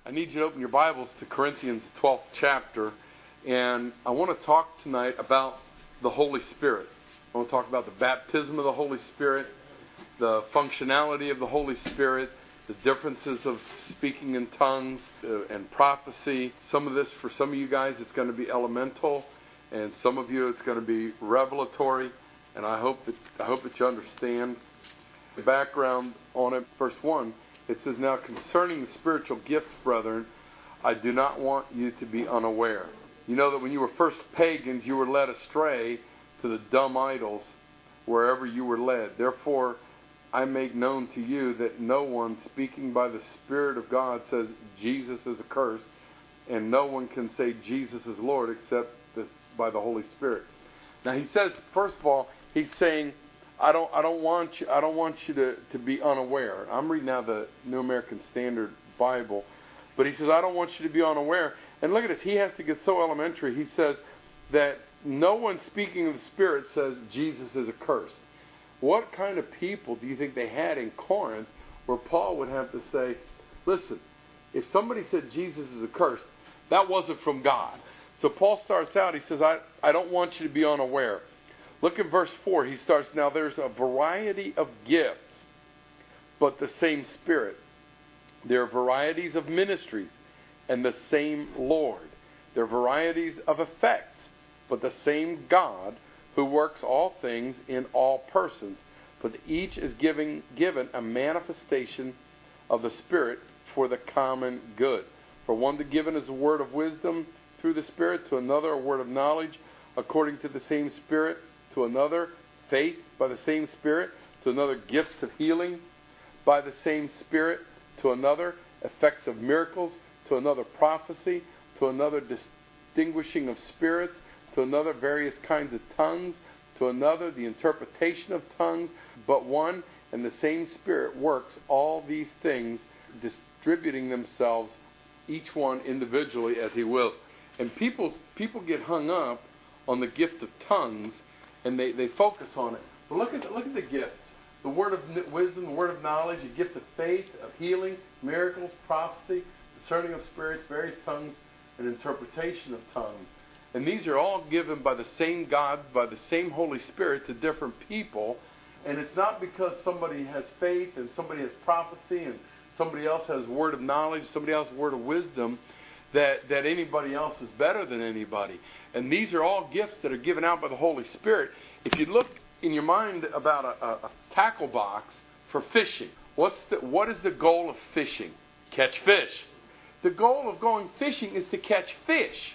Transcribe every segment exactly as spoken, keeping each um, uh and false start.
I need you to open your Bibles to Corinthians twelfth chapter, and I want to talk tonight about the Holy Spirit. I want to talk about the baptism of the Holy Spirit, the functionality of the Holy Spirit, the differences of speaking in tongues uh, and prophecy. Some of this, for some of you guys, it's going to be elemental, and some of you, it's going to be revelatory. And I hope that I hope that you understand the background on it. Verse one, it says, "Now concerning the spiritual gifts, brethren, I do not want you to be unaware. You know that when you were first pagans, you were led astray to the dumb idols wherever you were led. Therefore, I make known to you that no one speaking by the Spirit of God says Jesus is accursed, and no one can say Jesus is Lord except this by the Holy Spirit." Now he says, first of all, he's saying, I don't, I don't want you, I don't want you to, to be unaware. I'm reading now the New American Standard Bible, but he says, I don't want you to be unaware. And look at this, he has to get so elementary. He says that no one speaking of the Spirit says Jesus is accursed. What kind of people do you think they had in Corinth where Paul would have to say, listen, if somebody said Jesus is accursed, that wasn't from God. So Paul starts out, he says, I, I don't want you to be unaware. Look at verse four. He starts, now there's a variety of gifts, but the same Spirit. There are varieties of ministries, and the same Lord. There are varieties of effects, but the same God who works all things in all persons. But each is giving, given a manifestation of the Spirit for the common good. For one to given is a word of wisdom through the Spirit, to another a word of knowledge according to the same Spirit, to another faith by the same Spirit, to another gifts of healing by the same Spirit, to another effects of miracles, to another prophecy, to another distinguishing of spirits, to another various kinds of tongues, to another the interpretation of tongues. But one and the same Spirit works all these things, distributing themselves, each one individually as He wills. And people people get hung up on the gift of tongues, and they, they focus on it. But look at the, look at the gifts: the word of wisdom, the word of knowledge, a gift of faith, of healing, miracles, prophecy, discerning of spirits, various tongues, and interpretation of tongues. And these are all given by the same God, by the same Holy Spirit to different people. And it's not because somebody has faith and somebody has prophecy and somebody else has word of knowledge, somebody else has word of wisdom, that, that anybody else is better than anybody. And these are all gifts that are given out by the Holy Spirit. If you look in your mind about a, a, a tackle box for fishing, what's the, what is the goal of fishing? Catch fish. The goal of going fishing is to catch fish.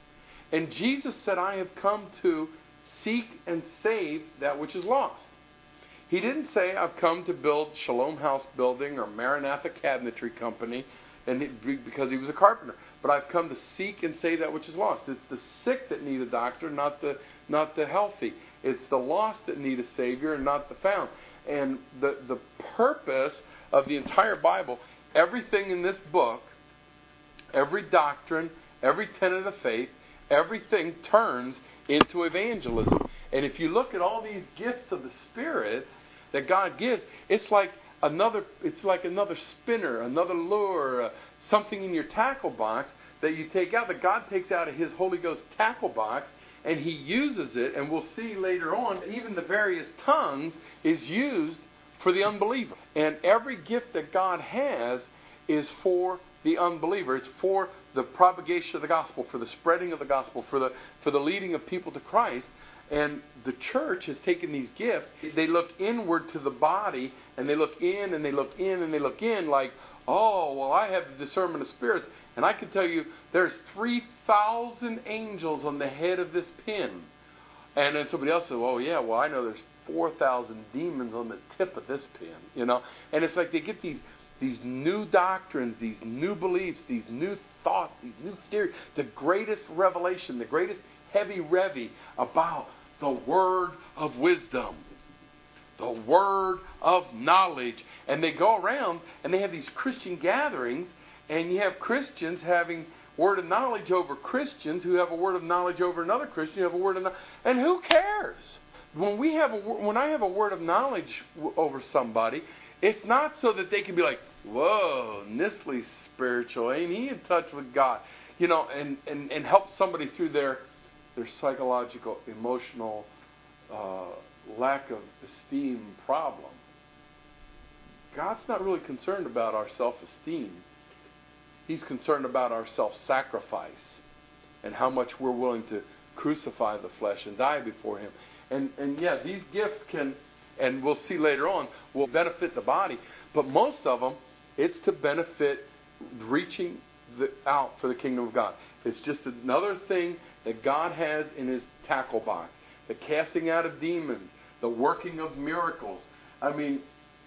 And Jesus said, I have come to seek and save that which is lost. He didn't say, I've come to build Shalom House Building or Maranatha Cabinetry Company, and he, because he was a carpenter. But I've come to seek and save that which is lost. It's the sick that need a doctor, not the not the healthy. It's the lost that need a Savior and not the found. And the, the purpose of the entire Bible, everything in this book, every doctrine, every tenet of faith, everything turns into evangelism. And if you look at all these gifts of the Spirit that God gives, it's like another it's like another spinner, another lure, uh, something in your tackle box that you take out, that God takes out of His Holy Ghost tackle box, and He uses it, and we'll see later on, even the various tongues is used for the unbeliever. And every gift that God has is for the unbeliever. It's for the propagation of the gospel, for the spreading of the gospel, for the for the leading of people to Christ. And the church has taken these gifts. They look inward to the body, and they look in, and they look in, and they look in like, oh, well, I have the discernment of spirits. And I can tell you there's three thousand angels on the head of this pin. And then somebody else says, oh, yeah, well, I know there's four thousand demons on the tip of this pin. You know, and it's like they get these These new doctrines, these new beliefs, these new thoughts, these new theories, the greatest revelation, the greatest heavy revy about the word of wisdom, the word of knowledge. And they go around and they have these Christian gatherings, and you have Christians having word of knowledge over Christians who have a word of knowledge over another Christian who have a word of knowledge. And who cares? When we have a, when I have a word of knowledge over somebody, it's not so that they can be like, whoa, tremendously spiritual. Ain't he in touch with God? You know, and, and, and help somebody through their their psychological, emotional uh, lack of esteem problem. God's not really concerned about our self-esteem. He's concerned about our self-sacrifice and how much we're willing to crucify the flesh and die before Him. And and yeah, these gifts can, and we'll see later on, will benefit the body. But most of them, it's to benefit reaching the, out for the kingdom of God. It's just another thing that God has in His tackle box. The casting out of demons, the working of miracles. I mean,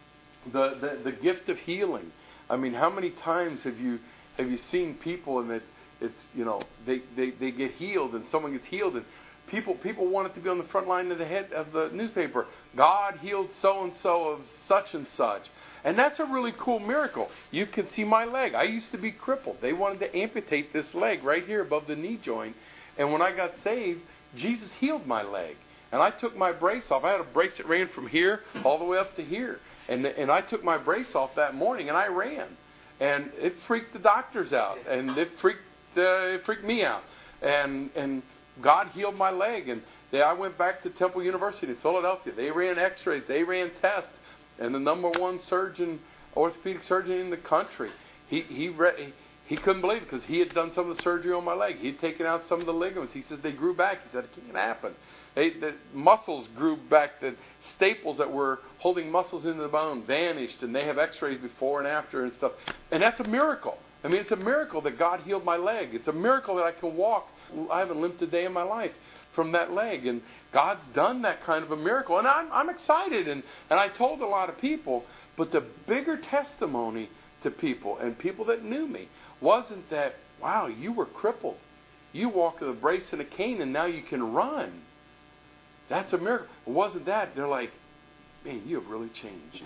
the, the, the gift of healing. I mean, how many times have you have you seen people and it's, it's you know, they, they, they get healed and someone gets healed and People people want it to be on the front line of the head of the newspaper. God healed so-and-so of such and such. And that's a really cool miracle. You can see my leg. I used to be crippled. They wanted to amputate this leg right here above the knee joint. And when I got saved, Jesus healed my leg. And I took my brace off. I had a brace that ran from here all the way up to here. And and I took my brace off that morning and I ran. And it freaked the doctors out. And it freaked uh, it freaked me out. And and God healed my leg, and they, I went back to Temple University in Philadelphia. They ran x-rays, they ran tests, and the number one surgeon, orthopedic surgeon in the country, he he re, he couldn't believe it because he had done some of the surgery on my leg. He had taken out some of the ligaments. He said they grew back. He said it can't happen. They, the muscles grew back. The staples that were holding muscles into the bone vanished, and they have x-rays before and after and stuff. And that's a miracle. I mean, it's a miracle that God healed my leg. It's a miracle that I can walk. I haven't limped a day in my life from that leg. And God's done that kind of a miracle. And I'm, I'm excited. And, and I told a lot of people. But the bigger testimony to people and people that knew me wasn't that, wow, you were crippled. You walk with a brace and a cane and now you can run. That's a miracle. It wasn't that. They're like, man, you have really changed.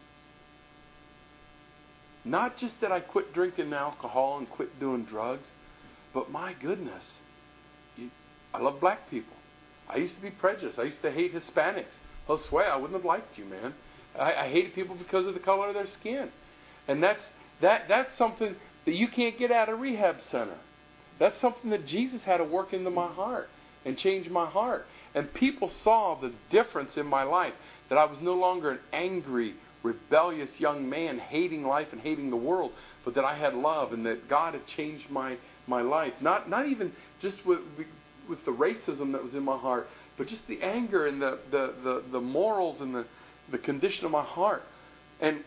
Not just that I quit drinking alcohol and quit doing drugs, but my goodness, you, I love black people. I used to be prejudiced. I used to hate Hispanics. Josue, I wouldn't have liked you, man. I, I hated people because of the color of their skin. And that's that that's something that you can't get out of rehab center. That's something that Jesus had to work into my heart and change my heart. And people saw the difference in my life, that I was no longer an angry, rebellious young man hating life and hating the world, but that I had love and that God had changed my, my life. Not not even just with with the racism that was in my heart, but just the anger and the, the, the, the morals and the, the condition of my heart. And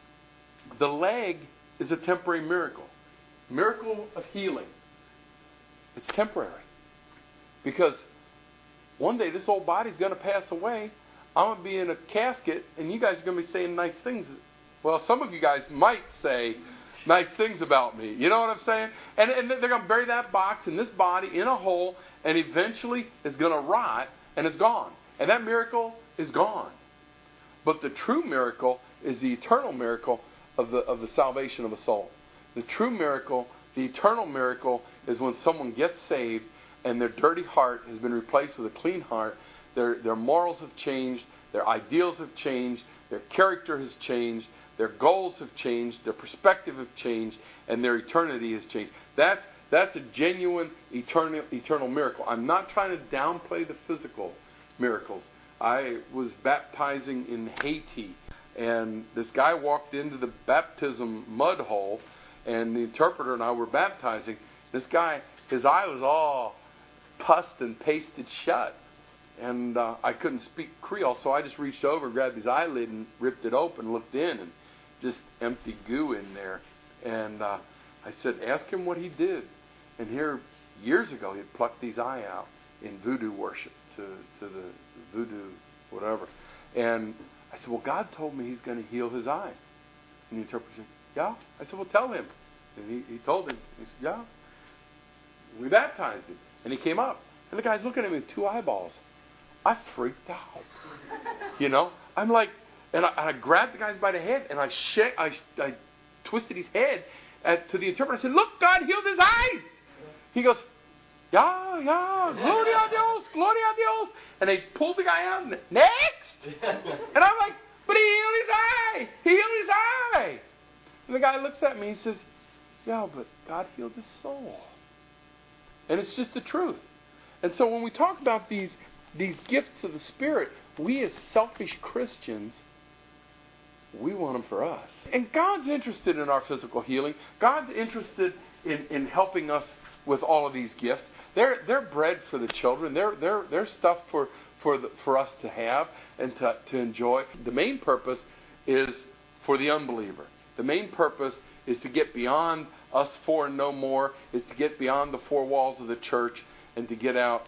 the leg is a temporary miracle. Miracle of healing. It's temporary. Because one day this old body's going to pass away. I'm going to be in a casket, and you guys are going to be saying nice things. Well, some of you guys might say nice things about me. You know what I'm saying? And, and they're going to bury that box in this body in a hole, and eventually it's going to rot, and it's gone. And that miracle is gone. But the true miracle is the eternal miracle of the of the salvation of a soul. The true miracle, the eternal miracle, is when someone gets saved and their dirty heart has been replaced with a clean heart. Their their morals have changed, their ideals have changed, their character has changed, their goals have changed, their perspective have changed, and their eternity has changed. That's that's a genuine eternal eternal miracle. I'm not trying to downplay the physical miracles. I was baptizing in Haiti, and this guy walked into the baptism mud hole, and the interpreter and I were baptizing. This guy, his eye was all pussed and pasted shut. And uh, I couldn't speak Creole, so I just reached over and grabbed his eyelid and ripped it open, looked in, and just empty goo in there. And uh, I said, ask him what he did. And here, years ago, he had plucked his eye out in voodoo worship to, to the voodoo whatever. And I said, well, God told me he's going to heal his eye. And the interpreter said, yeah? I said, well, tell him. And he, he told him. He said, yeah. We baptized him. And he came up. And the guy's looking at me with two eyeballs. I freaked out. You know? I'm like, and I, and I grabbed the guy by the head, and I sh- I, I twisted his head at, to the interpreter. I said, look, God healed his eyes. He goes, yeah, yeah, gloria a Dios, gloria a Dios. And they pulled the guy out, and next. And I'm like, but he healed his eye. He healed his eye. And the guy looks at me, he says, yeah, but God healed his soul. And it's just the truth. And so when we talk about these, these gifts of the Spirit, we as selfish Christians, we want them for us. And God's interested in our physical healing. God's interested in, in helping us with all of these gifts. They're they're bread for the children. They're they're they're stuff for for the, for us to have and to to enjoy. The main purpose is for the unbeliever. The main purpose is to get beyond us four and no more. Is to get beyond the four walls of the church and to get out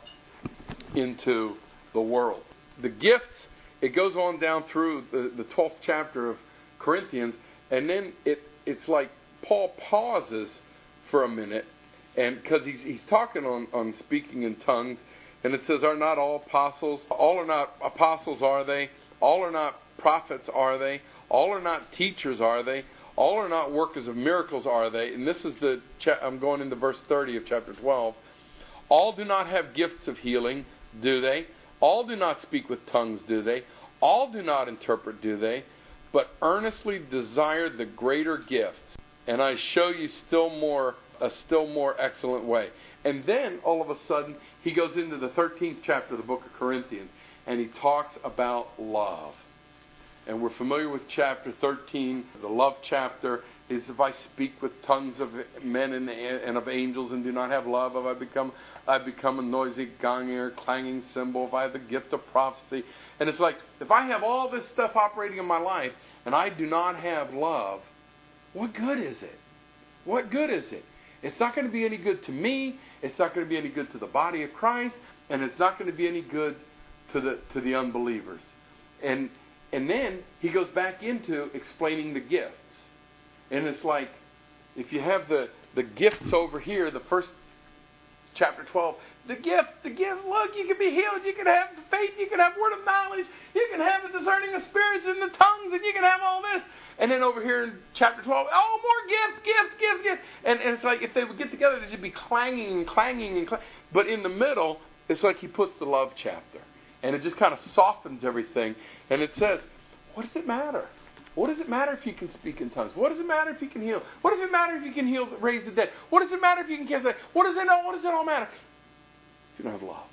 into the world. The gifts, it goes on down through the, the twelfth chapter of Corinthians, and then it it's like Paul pauses for a minute, and because he's he's talking on, on speaking in tongues, and it says, are not all apostles? All are not apostles, are they? All are not prophets, are they? All are not teachers, are they? All are not workers of miracles, are they? And this is the, cha- I'm going into verse thirty of chapter twelve. All do not have gifts of healing, do they? All do not speak with tongues, do they? All do not interpret, do they? But earnestly desire the greater gifts. And I show you still more, a still more excellent way. And then, all of a sudden, he goes into the thirteenth chapter of the book of Corinthians, and he talks about love. And we're familiar with chapter thirteen, the love chapter. Is if I speak with tongues of men and, and of angels and do not have love, have I become I've become a noisy gong or clanging cymbal. If I have the gift of prophecy, and it's like if I have all this stuff operating in my life and I do not have love, what good is it? What good is it? It's not going to be any good to me. It's not going to be any good to the body of Christ, and it's not going to be any good to the to the unbelievers. And and then he goes back into explaining the gifts. And it's like, if you have the, the gifts over here, the first chapter twelve, the gift, the gift, look, you can be healed, you can have faith, you can have word of knowledge, you can have the discerning of spirits and the tongues, and you can have all this. And then over here in chapter twelve, oh, more gifts, gifts, gifts, gifts. And, and it's like if they would get together, they should be clanging and clanging and clanging. But in the middle, it's like he puts the love chapter. And it just kind of softens everything. And it says, what does it matter? What does it matter if you can speak in tongues? What does it matter if you can heal? What does it matter if you can heal, raise the dead? What does it matter if you can cast out? What does it know? What does it all matter? If you don't have love.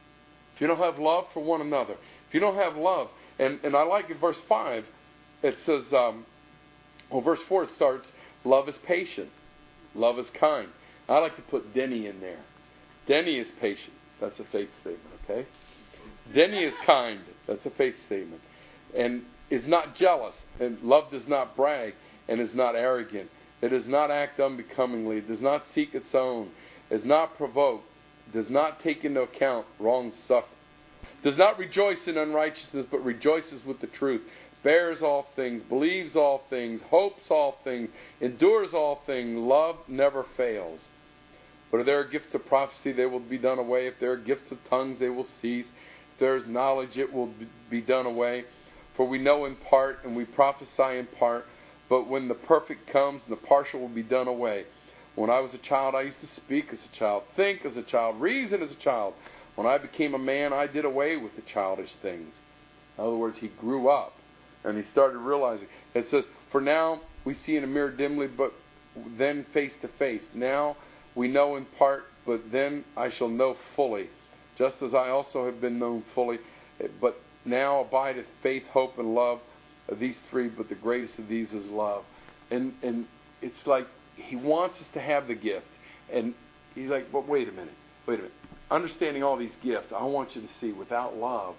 If you don't have love for one another. If you don't have love. And, and I like in verse five, it says, um, well, verse four it starts, love is patient. Love is kind. I like to put Denny in there. Denny is patient. That's a faith statement, okay? Denny is kind. That's a faith statement. And is not jealous, and love does not brag, and is not arrogant. It does not act unbecomingly, does not seek its own, is not provoked, does not take into account wrong suffer, does not rejoice in unrighteousness, but rejoices with the truth, bears all things, believes all things, hopes all things, endures all things. Love never fails. But if there are gifts of prophecy, they will be done away. If there are gifts of tongues, they will cease. If there is knowledge, it will be done away. For we know in part, and we prophesy in part, but when the perfect comes, the partial will be done away. When I was a child, I used to speak as a child, think as a child, reason as a child. When I became a man, I did away with the childish things. In other words, he grew up, and he started realizing. It says, for now we see in a mirror dimly, but then face to face. Now we know in part, but then I shall know fully, just as I also have been known fully. But now abideth faith, hope, and love, these three, but the greatest of these is love. And and it's like he wants us to have the gift. And he's like, but wait a minute, wait a minute. Understanding all these gifts, I want you to see, without love,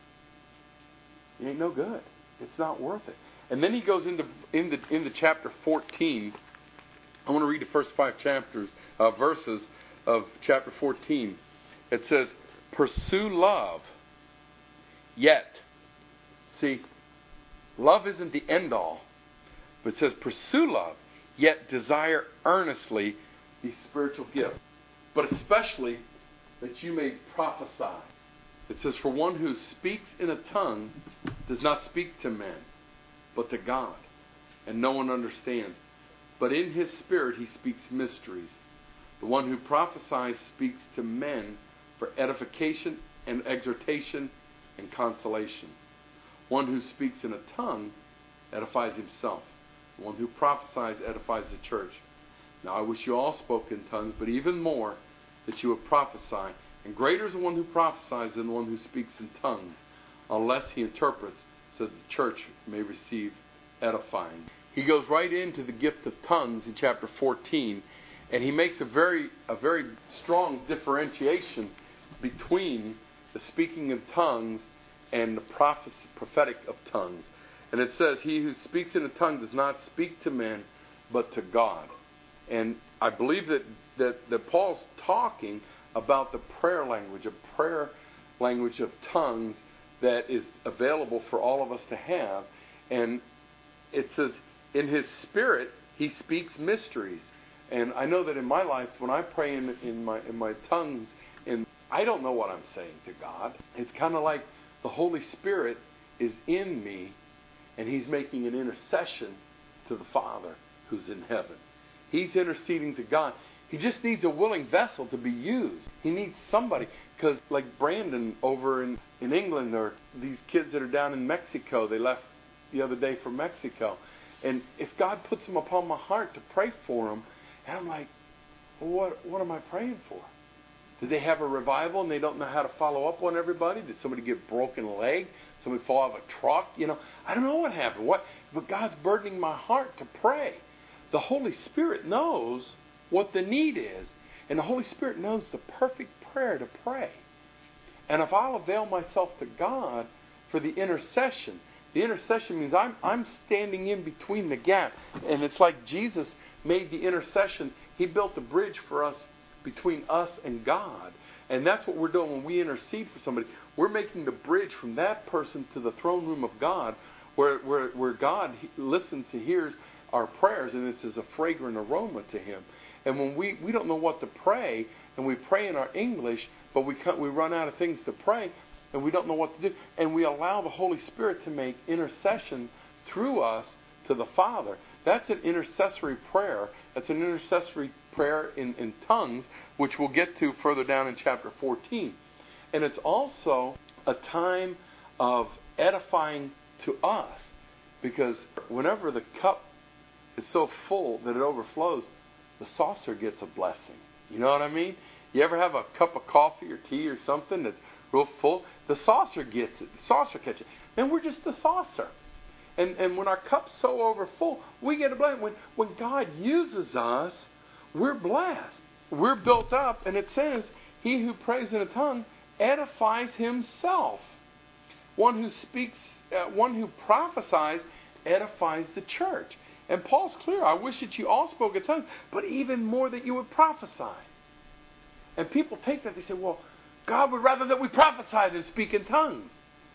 it ain't no good. It's not worth it. And then he goes into into, into chapter fourteen. I want to read the first five chapters, uh, verses of chapter fourteen. It says, pursue love. Yet, see, love isn't the end all, but it says pursue love, yet desire earnestly the spiritual gift, but especially that you may prophesy. It says, for one who speaks in a tongue does not speak to men, but to God, and no one understands. But in his spirit he speaks mysteries. The one who prophesies speaks to men for edification and exhortation and consolation. One who speaks in a tongue edifies himself. The one who prophesies edifies the church. Now I wish you all spoke in tongues, but even more that you would prophesy. And greater is the one who prophesies than the one who speaks in tongues, unless he interprets, so that the church may receive edifying. He goes right into the gift of tongues in chapter fourteen, and he makes a very a very strong differentiation between the speaking of tongues and the prophecy, prophetic of tongues. And it says, he who speaks in a tongue does not speak to men, but to God. And I believe that, that, that Paul's talking about the prayer language, a prayer language of tongues that is available for all of us to have. And it says, in his spirit, he speaks mysteries. And I know that in my life, when I pray in, in my in my tongues, in, I don't know what I'm saying to God. It's kind of like the Holy Spirit is in me, and he's making an intercession to the Father who's in heaven. He's interceding to God. He just needs a willing vessel to be used. He needs somebody. Because like Brandon over in, in England, or these kids that are down in Mexico, they left the other day for Mexico. And if God puts them upon my heart to pray for them, and I'm like, well, what, what am I praying for? Did they have a revival and they don't know how to follow up on everybody? Did somebody get a broken leg? Somebody fall out of a truck? You know, I don't know what happened. What? But God's burdening my heart to pray. The Holy Spirit knows what the need is. And the Holy Spirit knows the perfect prayer to pray. And if I'll avail myself to God for the intercession, the intercession means I'm, I'm standing in between the gap. And it's like Jesus made the intercession. He built a bridge for us between us and God. And that's what we're doing when we intercede for somebody. We're making the bridge from that person to the throne room of God, where, where, where God listens and hears our prayers, and it's as a fragrant aroma to him. And when we, we don't know what to pray, and we pray in our English, but we we run out of things to pray, and we don't know what to do, and we allow the Holy Spirit to make intercession through us to the Father. That's an intercessory prayer. That's an intercessory prayer in, in tongues, which we'll get to further down in chapter fourteen. And it's also a time of edifying to us, because whenever the cup is so full that it overflows, the saucer gets a blessing. You know what I mean? You ever have a cup of coffee or tea or something that's real full? The saucer gets it. The saucer catches it. And we're just the saucer. And and when our cup's so overfull, we get a blessing. When, when God uses us, we're blessed. We're built up, and it says, he who prays in a tongue edifies himself. One who speaks, uh, one who prophesies edifies the church. And Paul's clear, I wish that you all spoke in tongues, but even more that you would prophesy. And people take that, they say, well, God would rather that we prophesy than speak in tongues.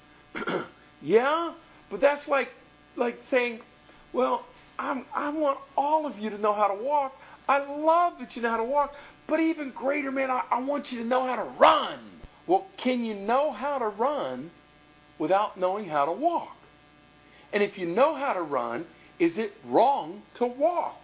Yeah, but that's like like saying, well, I'm, I want all of you to know how to walk. I love that you know how to walk, but even greater, man, I, I want you to know how to run. Well, can you know how to run without knowing how to walk? And if you know how to run, is it wrong to walk?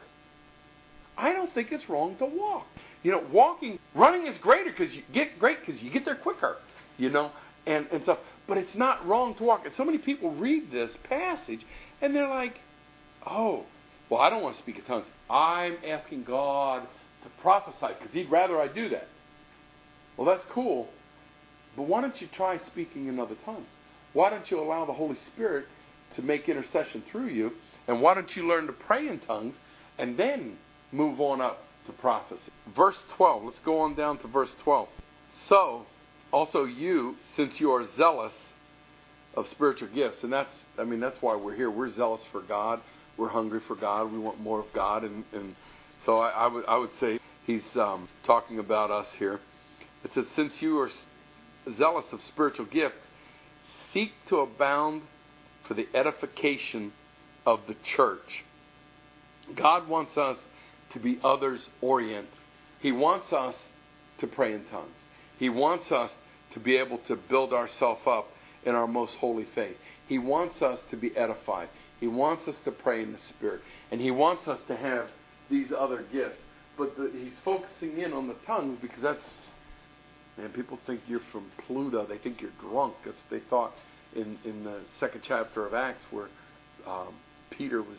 I don't think it's wrong to walk. You know, walking, running is greater because you get great because you get there quicker, you know, and, and stuff. But it's not wrong to walk. And so many people read this passage and they're like, oh, well, I don't want to speak in tongues. I'm asking God to prophesy because he'd rather I do that. Well, that's cool. But why don't you try speaking in other tongues? Why don't you allow the Holy Spirit to make intercession through you? And why don't you learn to pray in tongues and then move on up to prophecy? Verse twelve. Let's go on down to verse twelve. So, also you, since you are zealous of spiritual gifts, and that's, I mean, that's why we're here. We're zealous for God. We're hungry for God. We want more of God. And, and so I, I, would, I would say he's um, talking about us here. It says, since you are zealous of spiritual gifts, seek to abound for the edification of the church. God wants us to be others-oriented. He wants us to pray in tongues. He wants us to be able to build ourselves up in our most holy faith. He wants us to be edified. He wants us to pray in the Spirit. And He wants us to have these other gifts. But the, He's focusing in on the tongues because that's, man, people think you're from Pluto. They think you're drunk. That's what they thought in, in the second chapter of Acts where um, Peter was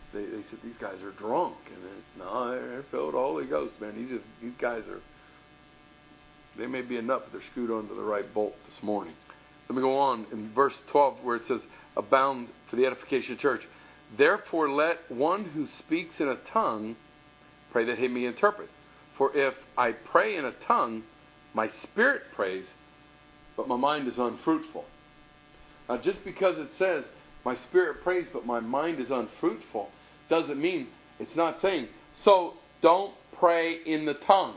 they, they said, these guys are drunk. And it's, no, they're filled with the Holy Ghost, man. These, are, these guys are, they may be a nut, but they're screwed onto the right bolt this morning. Let me go on in verse twelve where it says, abound for the edification of the church. Therefore let one who speaks in a tongue pray that he may interpret. For if I pray in a tongue, my spirit prays, but my mind is unfruitful. Now just because it says, my spirit prays, but my mind is unfruitful, doesn't mean, it's not saying, so don't pray in the tongue.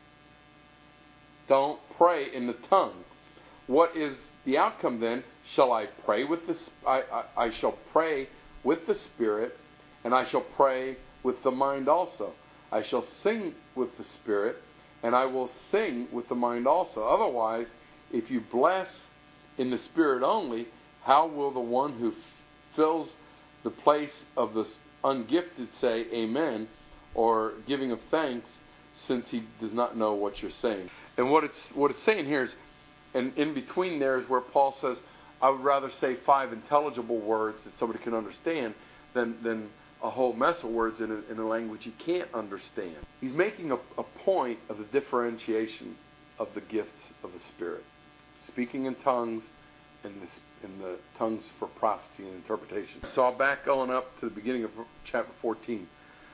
Don't pray in the tongue. What is the outcome then? Shall I pray with the, I, I, I shall pray with the Spirit, and I shall pray with the mind also. I shall sing with the Spirit, and I will sing with the mind also. Otherwise, if you bless in the Spirit only, how will the one who fills the place of the ungifted say amen, or giving of thanks, since he does not know what you're saying? And what it's what it's saying here is, and in between there is where Paul says, I would rather say five intelligible words that somebody can understand than than a whole mess of words in a, in a language you can't understand. He's making a, a point of the differentiation of the gifts of the Spirit. Speaking in tongues and the, in the tongues for prophecy and interpretation. So I'll back on up to the beginning of chapter fourteen.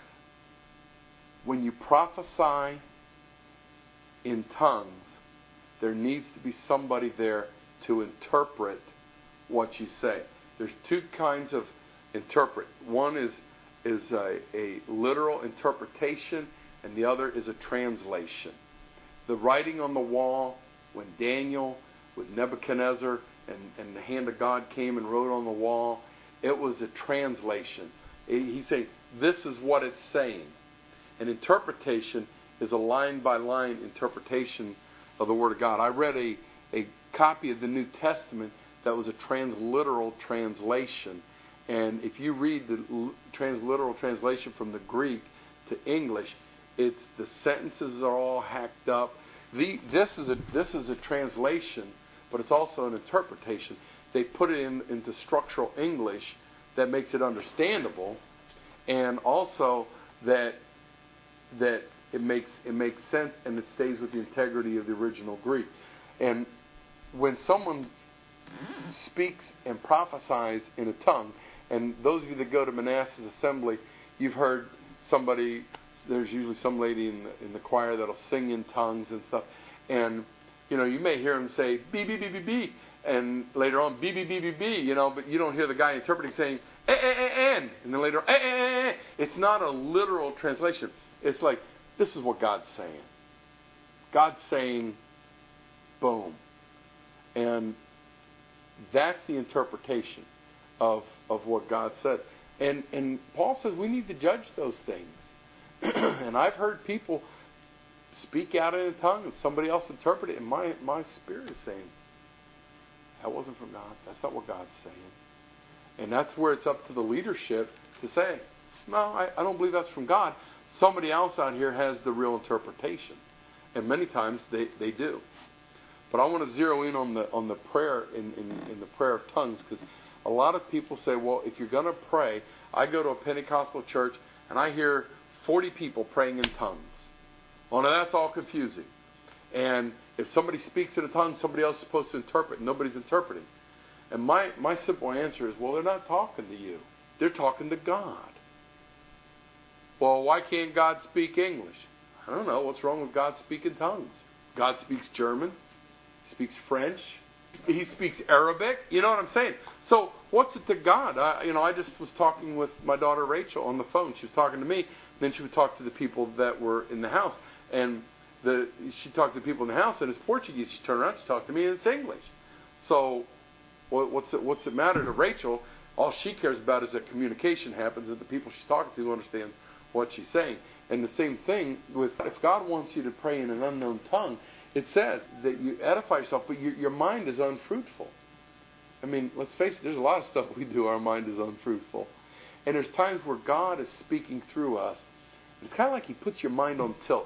When you prophesy in tongues, there needs to be somebody there to interpret what you say. There's two kinds of interpret. One is is a, a literal interpretation, and the other is a translation. The writing on the wall, when Daniel with Nebuchadnezzar and, and the hand of God came and wrote on the wall, it was a translation. He's saying, this is what it's saying. An interpretation is a line-by-line interpretation of the Word of God. I read a, a copy of the New Testament that was a transliteral translation. And if you read the transliteral translation from the Greek to English, it's the sentences are all hacked up. The, this is a this is a translation, but it's also an interpretation. They put it in, into structural English that makes it understandable, and also that that it makes it makes sense and it stays with the integrity of the original Greek. And when someone speaks and prophesies in a tongue, and those of you that go to Manassas Assembly, you've heard somebody, there's usually some lady in the, in the choir that'll sing in tongues and stuff, and you know, you may hear them say B B B B B, and later on B B B B B, you know, but you don't hear the guy interpreting saying eh eh eh and, and then later eh eh eh eh. It's not a literal translation. It's like, this is what God's saying. God's saying, boom. And that's the interpretation of of what God says. And and Paul says we need to judge those things. And I've heard people speak out in a tongue and somebody else interpret it, and my, my spirit is saying, that wasn't from God. That's not what God's saying. And that's where it's up to the leadership to say, no, I, I don't believe that's from God. Somebody else out here has the real interpretation. And many times they, they do. But I want to zero in on the on the prayer in, in, in the prayer of tongues, because a lot of people say, well, if you're going to pray, I go to a Pentecostal church and I hear forty people praying in tongues. Well, now that's all confusing. And if somebody speaks in a tongue, somebody else is supposed to interpret, and nobody's interpreting. And my, my simple answer is, well, they're not talking to you. They're talking to God. Well, why can't God speak English? I don't know. What's wrong with God speaking tongues? God speaks German. He speaks French. He speaks Arabic. You know what I'm saying? So what's it to God? I, you know, I just was talking with my daughter Rachel on the phone. She was talking to me. Then she would talk to the people that were in the house. And the she talked to the people in the house, and it's Portuguese. She turned around, she talked to me, and it's English. So what's it, what's it matter to Rachel? All she cares about is that communication happens, and the people she's talking to understand what she's saying. And the same thing with, if God wants you to pray in an unknown tongue, it says that you edify yourself, but your, your mind is unfruitful. I mean, let's face it, there's a lot of stuff we do, our mind is unfruitful. And there's times where God is speaking through us. It's kind of like He puts your mind on tilt.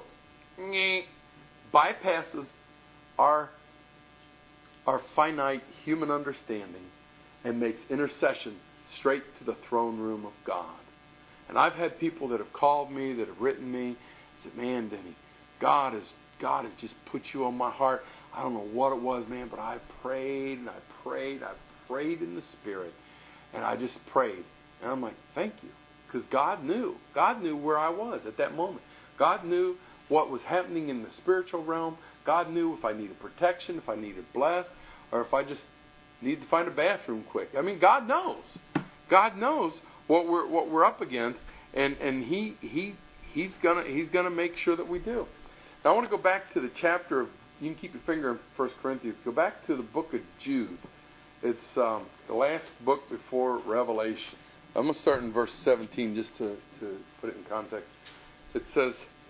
Bypasses our, our finite human understanding and makes intercession straight to the throne room of God. And I've had people that have called me, that have written me, said, man, Denny, God has, God has just put you on my heart. I don't know what it was, man, but I prayed and I prayed. I prayed in the Spirit. And I just prayed. And I'm like, thank you. Because God knew. God knew where I was at that moment. God knew what was happening in the spiritual realm. God knew if I needed protection, if I needed blessed, or if I just needed to find a bathroom quick. I mean, God knows. God knows what we're what we're up against, and, and He He He's gonna He's gonna make sure that we do. Now I want to go back to the chapter of, you can keep your finger in First Corinthians. Go back to the book of Jude. It's um, the last book before Revelation. I'm going to start in verse seventeen just to, to put it in context. It says,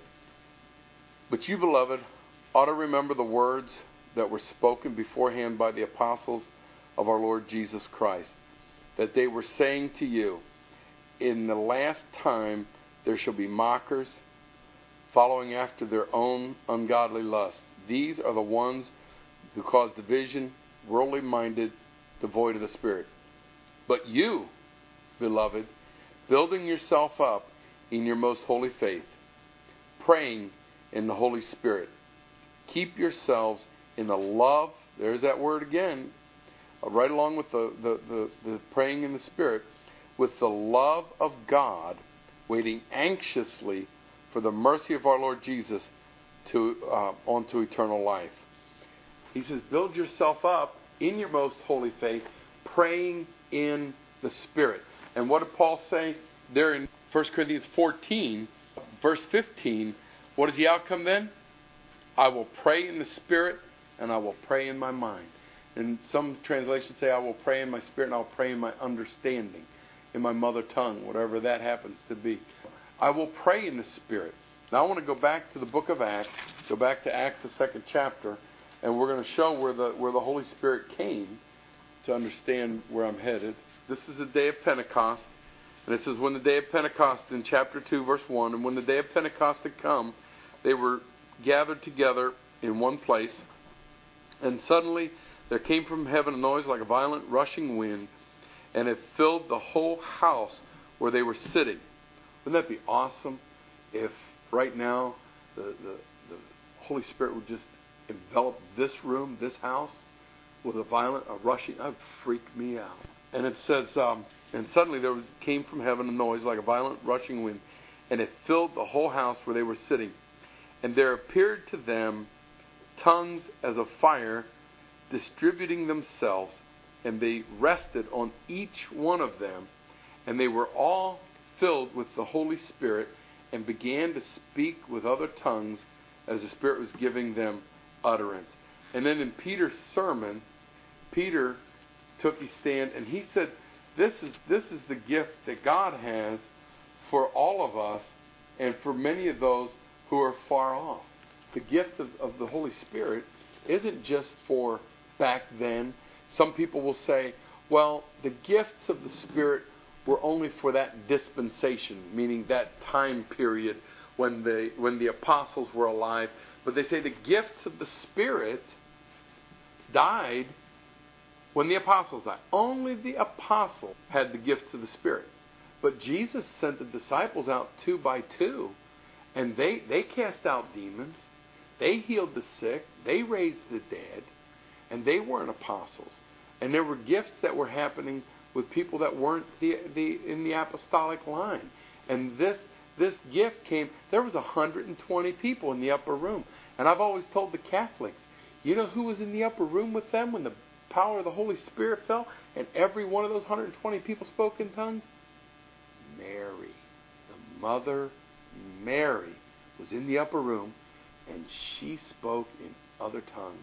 but you, beloved, ought to remember the words that were spoken beforehand by the apostles of our Lord Jesus Christ, that they were saying to you, in the last time there shall be mockers, following after their own ungodly lust. These are the ones who cause division, worldly minded, devoid of the Spirit. But you, beloved, building yourself up in your most holy faith, praying in the Holy Spirit, keep yourselves in the love, there's that word again, right along with the, the, the, the praying in the Spirit, with the love of God, waiting anxiously for the mercy of our Lord Jesus to uh, onto eternal life. He says, build yourself up in your most holy faith, praying in the Spirit. And what did Paul say there in First Corinthians fourteen, verse fifteen? What is the outcome then? I will pray in the Spirit, and I will pray in my mind. And some translations say, I will pray in my spirit, and I will pray in my understanding, in my mother tongue, whatever that happens to be. I will pray in the Spirit. Now I want to go back to the book of Acts, go back to Acts, the second chapter, and we're going to show where the where the Holy Spirit came to understand where I'm headed. This is the day of Pentecost, and it says, when the day of Pentecost, in chapter two, verse one, and when the day of Pentecost had come, they were gathered together in one place, and suddenly there came from heaven a noise like a violent rushing wind, and it filled the whole house where they were sitting. Wouldn't that be awesome if right now the, the, the Holy Spirit would just envelop this room, this house, with a violent, a rushing? That would freak me out. And it says, um, and suddenly there was came from heaven a noise like a violent rushing wind, and it filled the whole house where they were sitting. And there appeared to them tongues as of fire, distributing themselves, and they rested on each one of them, and they were all filled with the Holy Spirit, and began to speak with other tongues as the Spirit was giving them utterance. And then in Peter's sermon, Peter took his stand, and he said, this is this is the gift that God has for all of us, and for many of those who are far off. The gift of, of the Holy Spirit isn't just for back then. Some people will say, well, the gifts of the Spirit were only for that dispensation, meaning that time period when the when the apostles were alive. But they say the gifts of the Spirit died when the apostles died. Only the apostle had the gifts of the Spirit. But Jesus sent the disciples out two by two, and they, they cast out demons. They healed the sick. They raised the dead. And they weren't apostles. And there were gifts that were happening with people that weren't the, the in the apostolic line. And this this gift came, there was one hundred twenty people in the upper room. And I've always told the Catholics, you know who was in the upper room with them when the power of the Holy Spirit fell? And every one of those one hundred twenty people spoke in tongues? Mary. The mother Mary was in the upper room, and she spoke in other tongues.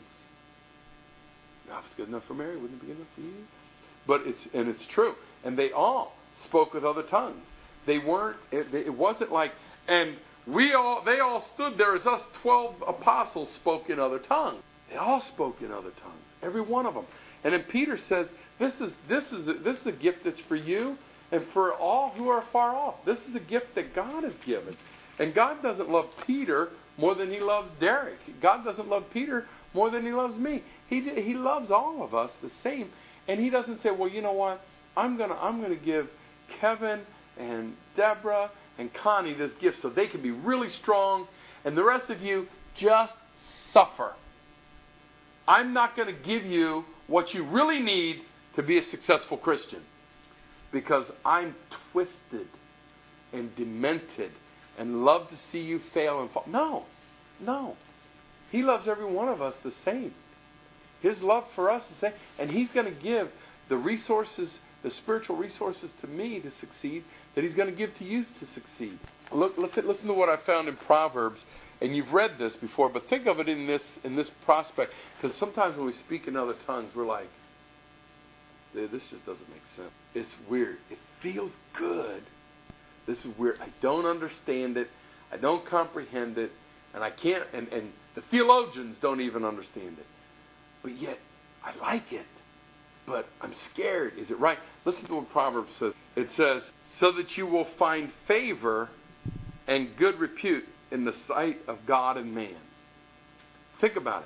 Now, if it's good enough for Mary, wouldn't it be good enough for you? But it's and it's true. And they all spoke with other tongues. They weren't. It, it wasn't like, and we all. They all stood there as us twelve apostles spoke in other tongues. They all spoke in other tongues. Every one of them. And then Peter says, "This is this is a, this is a gift that's for you and for all who are far off. This is a gift that God has given." And God doesn't love Peter more than He loves Derek. God doesn't love Peter more than He loves me. He He loves all of us the same. And He doesn't say, well, you know what? I'm gonna I'm gonna give Kevin and Deborah and Connie this gift so they can be really strong, and the rest of you just suffer. I'm not going to give you what you really need to be a successful Christian, because I'm twisted and demented and love to see you fail and fall. No, no. He loves every one of us the same. His love for us is the same. And He's going to give the resources, the spiritual resources to me to succeed, that He's going to give to you to succeed. Look, listen, listen to what I found in Proverbs. And you've read this before, but think of it in this in this prospect. Because sometimes when we speak in other tongues, we're like, this just doesn't make sense. It's weird. It feels good. This is weird. I don't understand it. I don't comprehend it. And I can't, and, and the theologians don't even understand it. But yet, I like it. But I'm scared. Is it right? Listen to what Proverbs says. It says, so that you will find favor and good repute in the sight of God and man. Think about it.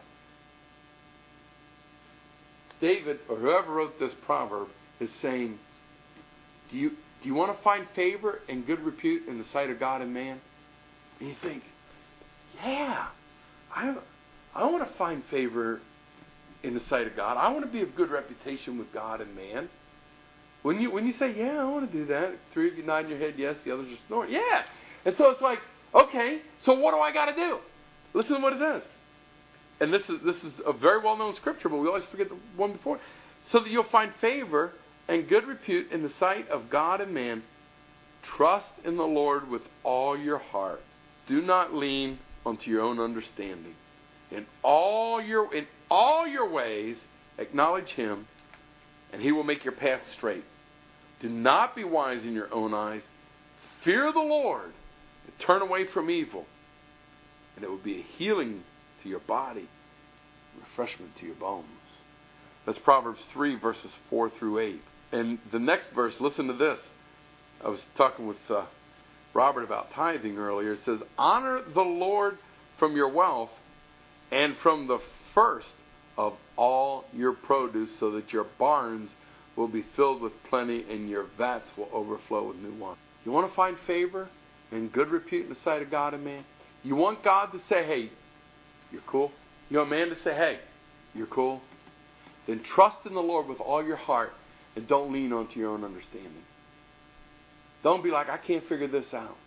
David, or whoever wrote this proverb, is saying, do you do you want to find favor and good repute in the sight of God and man? And you think, yeah, I I want to find favor in the sight of God. I want to be of good reputation with God and man. When you when you say, yeah, I want to do that, three of you nod your head yes, the others are snoring. Yeah. And so it's like, okay, so what do I got to do? Listen to what it says. And this is this is a very well-known scripture, but we always forget the one before. So that you'll find favor and good repute in the sight of God and man. Trust in the Lord with all your heart. Do not lean onto your own understanding. In all your in all your ways, acknowledge Him, and He will make your path straight. Do not be wise in your own eyes. Fear the Lord and turn away from evil, and it will be a healing to your body, refreshment to your bones. That's Proverbs three, verses four through eight. And the next verse, listen to this. I was talking with uh, Robert about tithing earlier. It says, honor the Lord from your wealth and from the first of all your produce, so that your barns will be filled with plenty and your vats will overflow with new wine. You want to find favor and good repute in the sight of God and man? You want God to say, hey, you're cool? You want man to say, hey, you're cool? Then trust in the Lord with all your heart and don't lean onto your own understanding. Don't be like, I can't figure this out.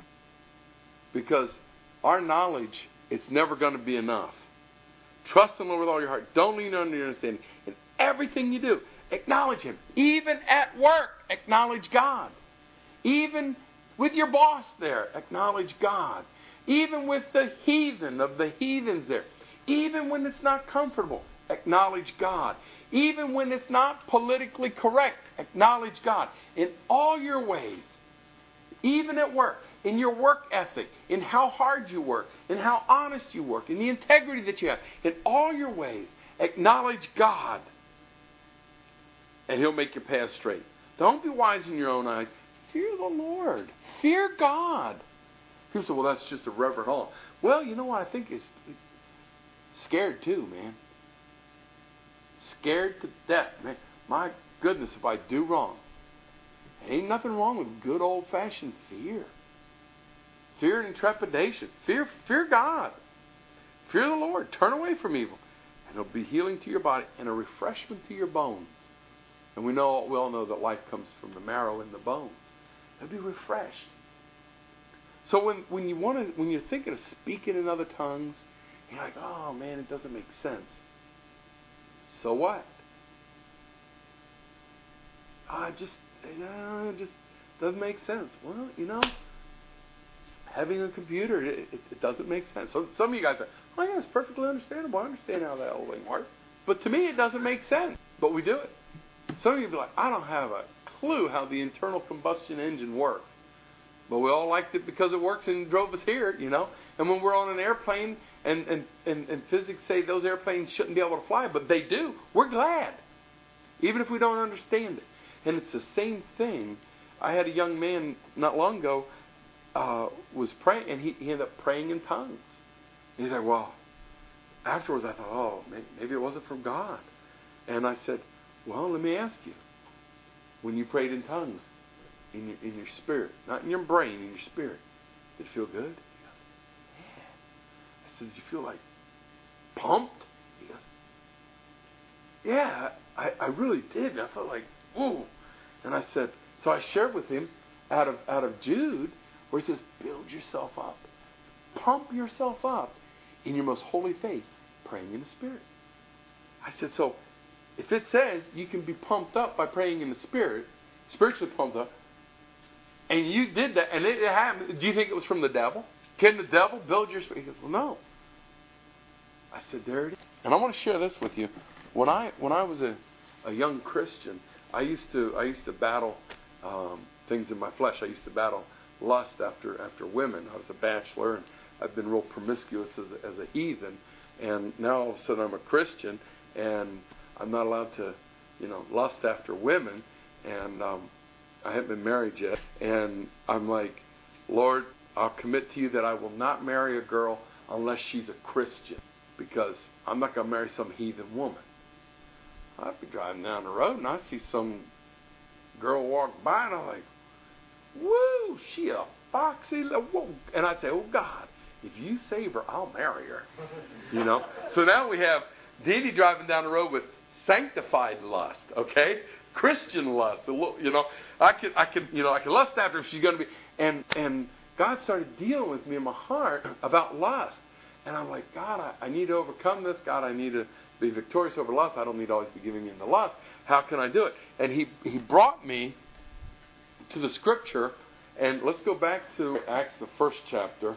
Because our knowledge, it's never going to be enough. Trust in the Lord with all your heart. Don't lean on your understanding. In everything you do, acknowledge Him. Even at work, acknowledge God. Even with your boss there, acknowledge God. Even with the heathen of the heathens there. Even when it's not comfortable, acknowledge God. Even when it's not politically correct, acknowledge God. In all your ways, even at work, in your work ethic, in how hard you work, in how honest you work, in the integrity that you have, in all your ways, acknowledge God. And He'll make your path straight. Don't be wise in your own eyes. Fear the Lord. Fear God. People say, well, that's just a reverent awe. Well, you know what I think is scared too, man. Scared to death, man. My goodness, if I do wrong. Ain't nothing wrong with good old-fashioned fear. Fear and trepidation. Fear, fear God. Fear the Lord. Turn away from evil. And it'll be healing to your body and a refreshment to your bones. And we know, we all know that life comes from the marrow in the bones. They'll be refreshed. So when, when you want to, when you're thinking of speaking in other tongues, you're like, oh man, it doesn't make sense. So what? I just, you know, it just doesn't make sense. Well, you know, having a computer, it, it, it doesn't make sense. So some of you guys are, oh yeah, it's perfectly understandable. I understand how that whole thing works. But to me, it doesn't make sense. But we do it. Some of you will be like, I don't have a clue how the internal combustion engine works. But we all liked it because it works and drove us here, you know. And when we're on an airplane and, and, and, and physics say those airplanes shouldn't be able to fly, but they do, we're glad. Even if we don't understand it. And it's the same thing. I had a young man not long ago uh, was praying, and he, he ended up praying in tongues. And he's like, well, afterwards I thought, oh, maybe, maybe it wasn't from God. And I said, well, let me ask you. When you prayed in tongues, in your, in your spirit. Not in your brain, in your spirit. Did it feel good? He goes, yeah. I said, did you feel like pumped? He goes, yeah, I, I really did. And I felt like, whoa. And I said, so I shared with him out of out of Jude, where he says, build yourself up. Pump yourself up in your most holy faith, praying in the Spirit. I said, so if it says you can be pumped up by praying in the Spirit, spiritually pumped up, and you did that, and it happened, do you think it was from the devil? Can the devil build your spirit? He goes, well, no. I said, there it is. And I want to share this with you. When I when I was a, a young Christian, I used to I used to battle um, things in my flesh. I used to battle lust after after women. I was a bachelor, and I've been real promiscuous as a, as a heathen. And now all of a sudden I'm a Christian, and I'm not allowed to, you know, lust after women. And um, I haven't been married yet. And I'm like, Lord, I'll commit to you that I will not marry a girl unless she's a Christian, because I'm not going to marry some heathen woman. I'd be driving down the road and I see some girl walk by and I'm like, woo, she a foxy little, whoa. And I'd say, oh God, if you save her, I'll marry her. You know? So now we have Dee Dee driving down the road with sanctified lust, okay? Christian lust. You know, I could I could you know, I could lust after her if she's gonna be, and and God started dealing with me in my heart about lust. And I'm like, God, I, I need to overcome this. God, I need to be victorious over lust. I don't need to always be giving in to lust. How can I do it? And he, he brought me to the scripture. And let's go back to Acts, the first chapter.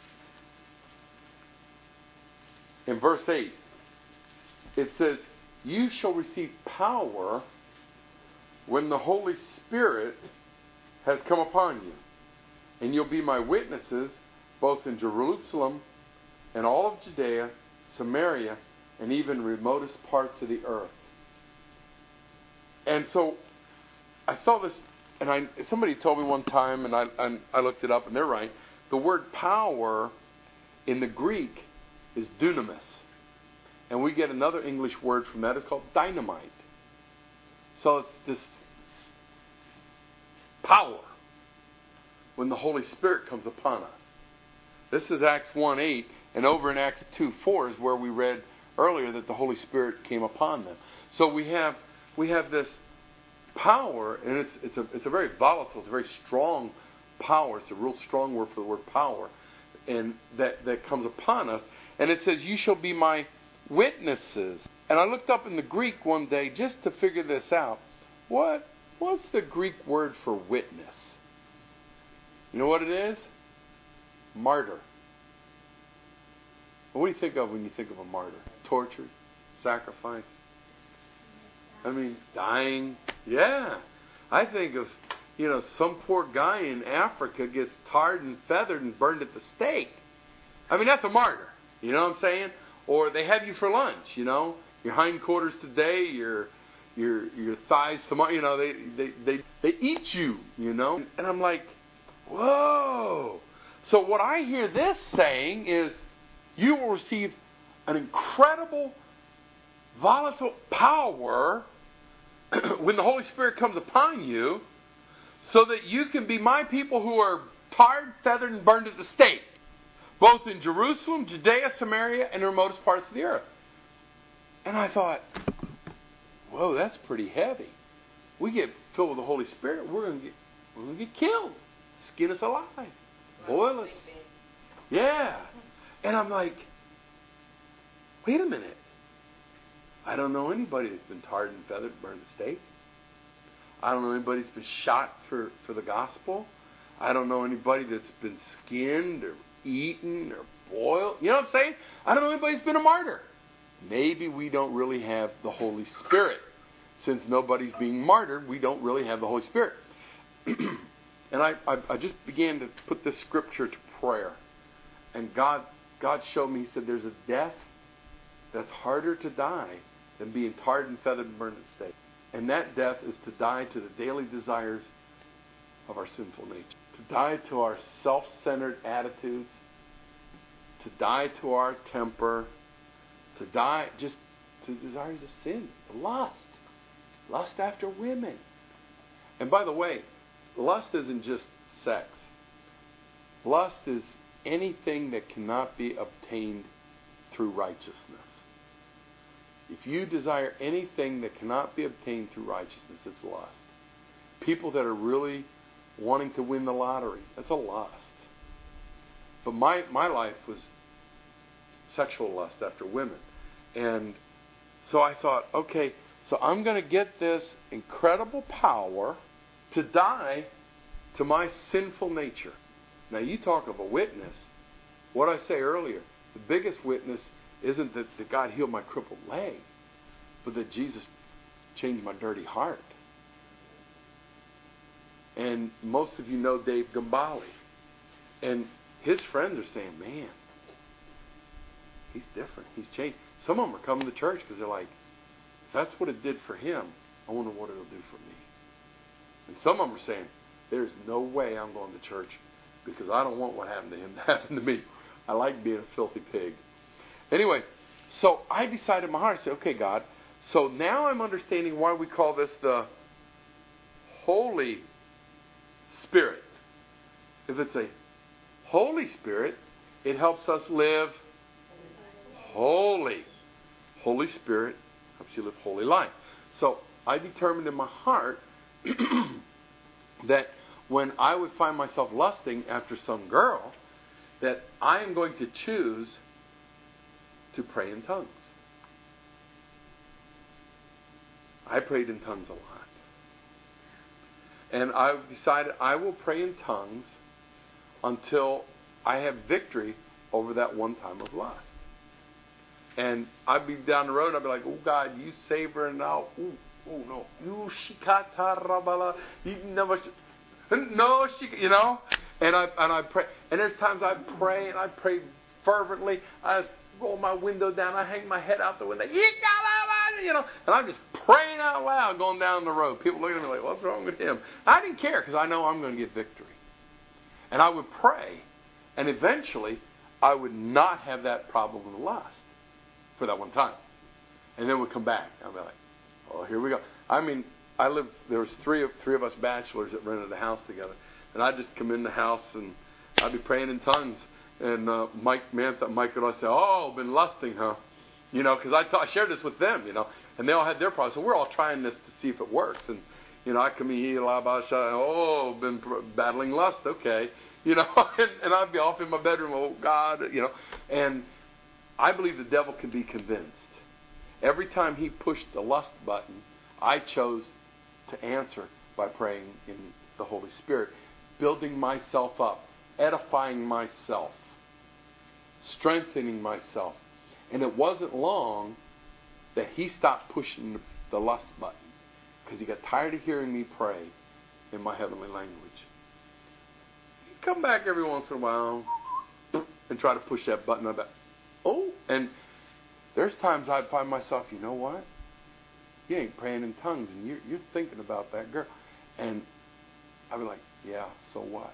In verse eight, it says, you shall receive power when the Holy Spirit has come upon you. And you'll be my witnesses both in Jerusalem and all of Judea, Samaria, and even remotest parts of the earth. And so I saw this, and I somebody told me one time, and I, and I looked it up, and they're right. The word power in the Greek is dunamis. And we get another English word from that. It's called dynamite. So it's this power when the Holy Spirit comes upon us. This is Acts one eight, and over in Acts two four is where we read earlier that the Holy Spirit came upon them. So we have we have this power, and it's it's a it's a very volatile, it's a very strong power. It's a real strong word for the word power, and that that comes upon us. And it says, "You shall be my witnesses." And I looked up in the Greek one day just to figure this out. What what's the Greek word for witness? You know what it is? Martyr. What do you think of when you think of a martyr? Tortured, sacrifice. I mean, dying. Yeah. I think of, you know, some poor guy in Africa gets tarred and feathered and burned at the stake. I mean, that's a martyr. You know what I'm saying? Or they have you for lunch, you know. Your hindquarters today, your your your thighs tomorrow. You know, they, they, they, they eat you, you know. And I'm like, whoa. So what I hear this saying is, you will receive an incredible, volatile power when the Holy Spirit comes upon you, so that you can be my people who are tarred, feathered, and burned at the stake, both in Jerusalem, Judea, Samaria, and the remotest parts of the earth. And I thought, whoa, that's pretty heavy. We get filled with the Holy Spirit, we're going to get we're going to get killed, skin us alive, boil us. Yeah. And I'm like, wait a minute. I don't know anybody that's been tarred and feathered and burned at the stake. I don't know anybody that's been shot for, for the gospel. I don't know anybody that's been skinned or eaten or boiled. You know what I'm saying? I don't know anybody that's been a martyr. Maybe we don't really have the Holy Spirit. Since nobody's being martyred, we don't really have the Holy Spirit. And I, I, I just began to put this scripture to prayer. And God God showed me, He said, there's a death that's harder to die than being tarred and feathered and burned at the stake. And that death is to die to the daily desires of our sinful nature. To die to our self-centered attitudes. To die to our temper. To die just to desires of sin. Lust. Lust after women. And by the way, lust isn't just sex. Lust is anything that cannot be obtained through righteousness. If you desire anything that cannot be obtained through righteousness, it's lust. People that are really wanting to win the lottery, that's a lust. But my, my life was sexual lust after women. And so I thought, okay, so I'm going to get this incredible power to die to my sinful nature. Now you talk of a witness. What I say earlier, the biggest witness isn't that, that God healed my crippled leg, but that Jesus changed my dirty heart. And most of you know Dave Gambale. And his friends are saying, man, he's different. He's changed. Some of them are coming to church because they're like, if that's what it did for him, I wonder what it'll do for me. And some of them are saying, there's no way I'm going to church because I don't want what happened to him to happen to me. I like being a filthy pig. Anyway, so I decided in my heart, I said, okay, God, so now I'm understanding why we call this the Holy Spirit. If it's a Holy Spirit, it helps us live holy. Holy Spirit helps you live holy life. So I determined in my heart that when I would find myself lusting after some girl, that I am going to choose to pray in tongues. I prayed in tongues a lot. And I've decided I will pray in tongues until I have victory over that one time of lust. And I'd be down the road and I'd be like, oh God, you save her now. Ooh, oh no. You shikata rabala. You never no she you know? And I and I pray. And there's times I pray and I pray fervently. I roll my window down, I hang my head out the window, you know, and I'm just praying out loud going down the road. People looking at me like, what's wrong with him? I didn't care because I know I'm going to get victory. And I would pray, and eventually I would not have that problem with lust for that one time. And then we'd come back. I'd be like, oh, here we go. I mean, I lived, there was three of, three of us bachelors that rented a house together. And I'd just come in the house and I'd be praying in tongues. And uh, Mike, man, Mike would always say, oh, been lusting, huh? You know, because I, ta- I shared this with them, you know, and they all had their problems. So we're all trying this to see if it works. And, you know, I come here, oh, been battling lust, okay. You know, and, and I'd be off in my bedroom, oh, God, you know. And I believe the devil can be convinced. Every time he pushed the lust button, I chose to answer by praying in the Holy Spirit, building myself up, edifying myself, strengthening myself. And it wasn't long that he stopped pushing the lust button because he got tired of hearing me pray in my heavenly language. He'd come back every once in a while and try to push that button. I'd be, oh, and there's times I'd find myself, you know what? You ain't praying in tongues and you're, you're thinking about that girl. And I'd be like, yeah, so what?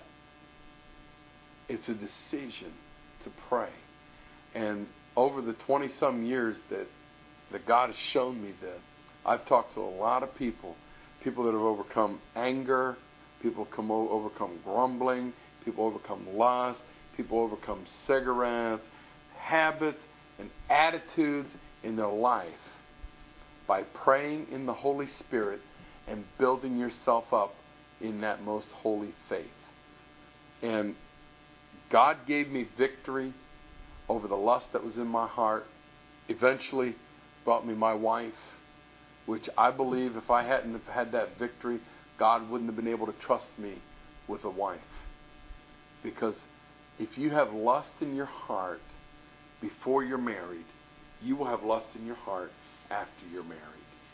It's a decision to pray. And over the twenty-some years that, that God has shown me this, I've talked to a lot of people, people that have overcome anger, people come o- overcome grumbling, people overcome lust, people overcome cigarettes, habits, and attitudes in their life by praying in the Holy Spirit and building yourself up in that most holy faith. And God gave me victory over the lust that was in my heart. Eventually brought me my wife, which I believe if I hadn't have had that victory, God wouldn't have been able to trust me with a wife. Because if you have lust in your heart before you're married, you will have lust in your heart after you're married.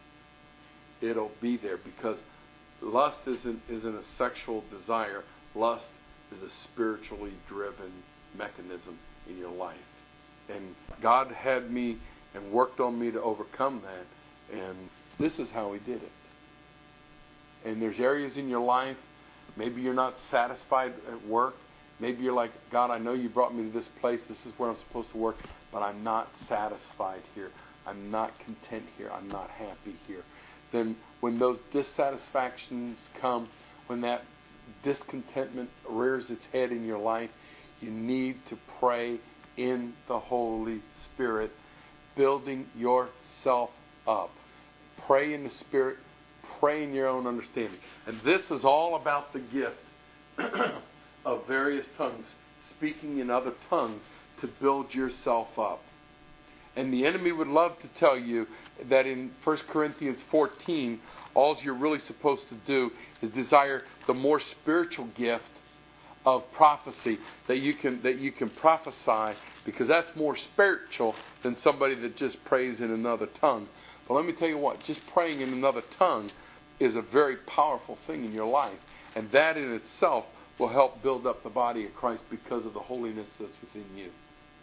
It'll be there because lust isn't, isn't a sexual desire. Lust is a spiritually driven mechanism in your life. And God had me and worked on me to overcome that. And this is how He did it. And there's areas in your life, maybe you're not satisfied at work. Maybe you're like, God, I know you brought me to this place. This is where I'm supposed to work. But I'm not satisfied here. I'm not content here. I'm not happy here. Then when those dissatisfactions come, when that discontentment rears its head in your life, you need to pray in the Holy Spirit, building yourself up. Pray in the Spirit, pray in your own understanding. And this is all about the gift of various tongues, speaking in other tongues to build yourself up. And the enemy would love to tell you that in First Corinthians fourteen, all you're really supposed to do is desire the more spiritual gift of prophecy, that you can that you can prophesy, because that's more spiritual than somebody that just prays in another tongue. But let me tell you what, just praying in another tongue is a very powerful thing in your life. And that in itself will help build up the body of Christ because of the holiness that's within you.